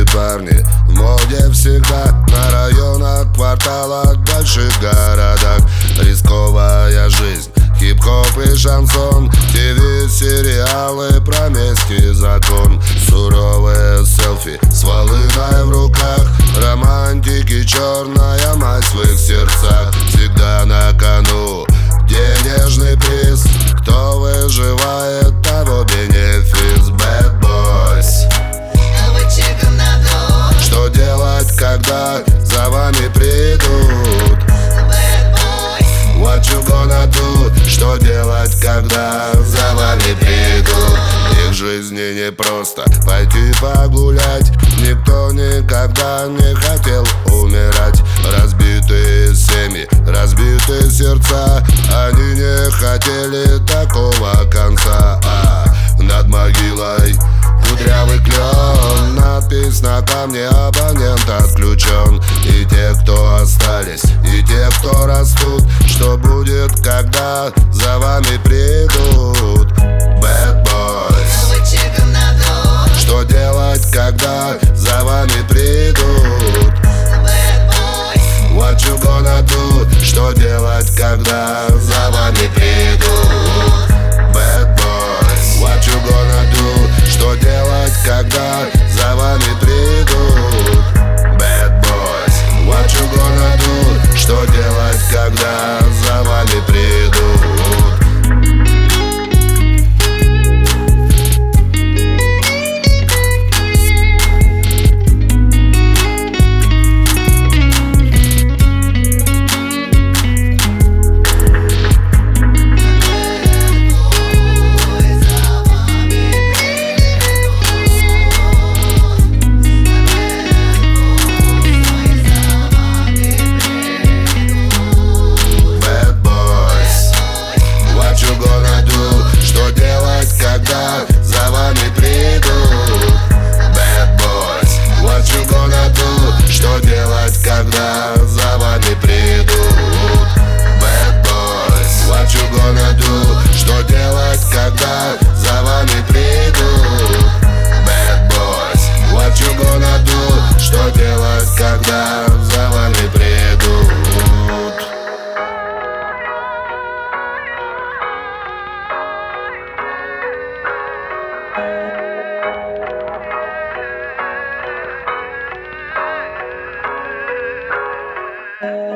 парни в моде всегда. На районах, кварталах, больших городах. Рисковая жизнь, хип-хоп и шансон. ТВ, сериалы, про месть и закон. Суровые селфи с волыной в руках. Романтики, черная мать в их сердцах. Всегда на кону денежный приз. Кто выживает, того бенефис. Bad boys. Что делать, когда за вами придут? What you gonna do? Что делать, когда за вами придут? Их жизни не просто пойти погулять. Никто никогда не хотел умирать. Разбитые семьи, разбитые сердца. Они не хотели такого конца. Над могилой кудрявый клен. Надпись на камне: абонент отключен. И те, кто остались, и те, кто растут. Что будет, когда за вами придут? Bad boys. Что делать, когда за вами придут? What you gonna do? Что делать, когда за вами придут? Bad boys. What you gonna do? Что делать, когда за вами придут? Bad boys. What you gonna do? Что делать, когда за вами придут? Когда за вами придут? Bad boys. What you gonna do? Что делать, когда за вами придут? Bad boys. What you gonna do? Что делать, когда за вами придут? Bad boys. What you gonna do? Что делать, когда за вами придут? Bye.